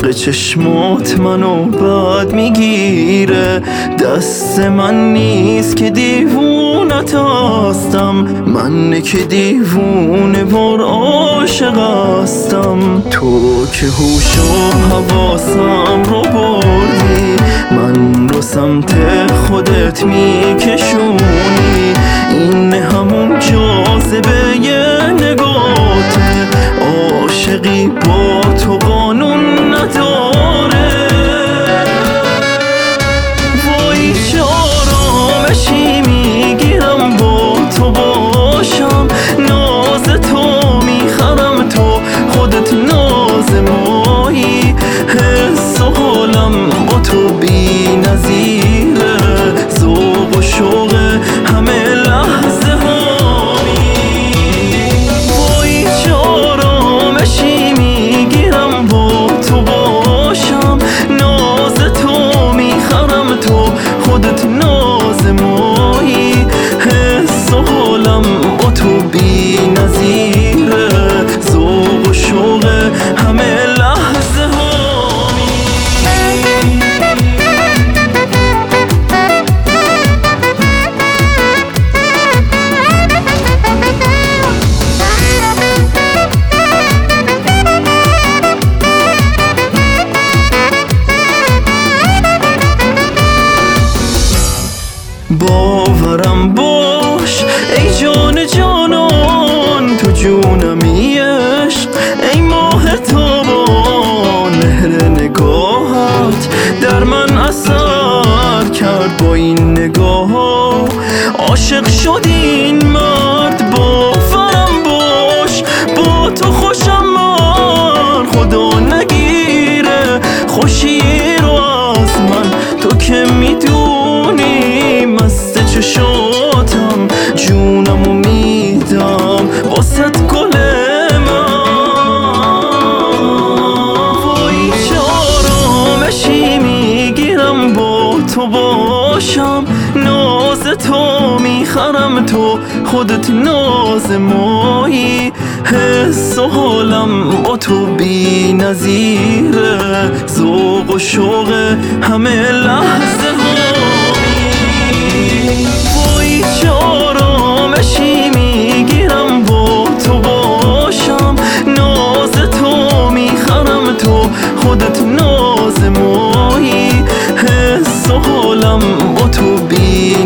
برق چشمات منو بد میگیره. دست من نیست که دیوونت هستم، من که دیوونه بار عاشق هستم. تو که هوش و حواسم رو بردی، من رو سمت خودت میکشونی. این همون جاذبه نگاته، عاشقی با تو قانون نداره. وای چه آرامشی میگیرم با تو باشم، ناز تو میخرم تو خودت ناز مایی. حس و حالم با تو بی نظیره، ذوق و شوق همه لحظه هایی. وای چه آرامشی میگیرم با تو باشم، ناز تو میخرم تو خودت ناز مایی. حس و حالم با تو بی نظیره، ذوق و شوق همه لحظه هایی. باورم باش ای جان جانان، تو جونمی عشق ای ماه تابان. مهر نگاهت در من اثر کرد، با این نگاه عاشق شد این مرد. باورم باش با تو خوشم من، خدا نگیره خوشی رو از من. تو که میدونی مست چشاتم، جونمو میدم واسه گل من. وای چه آرامشی میگیرم با تو باشم، ناز تو میخرم تو خودت ناز مایی. حس و حالم با تو بی نظیره، ذوق و شوق همه لحظه هایی. وای چه آرامشی میگیرم با تو باشم، ناز تو میخرم تو خودت ناز مایی. حس و حالم با تو بی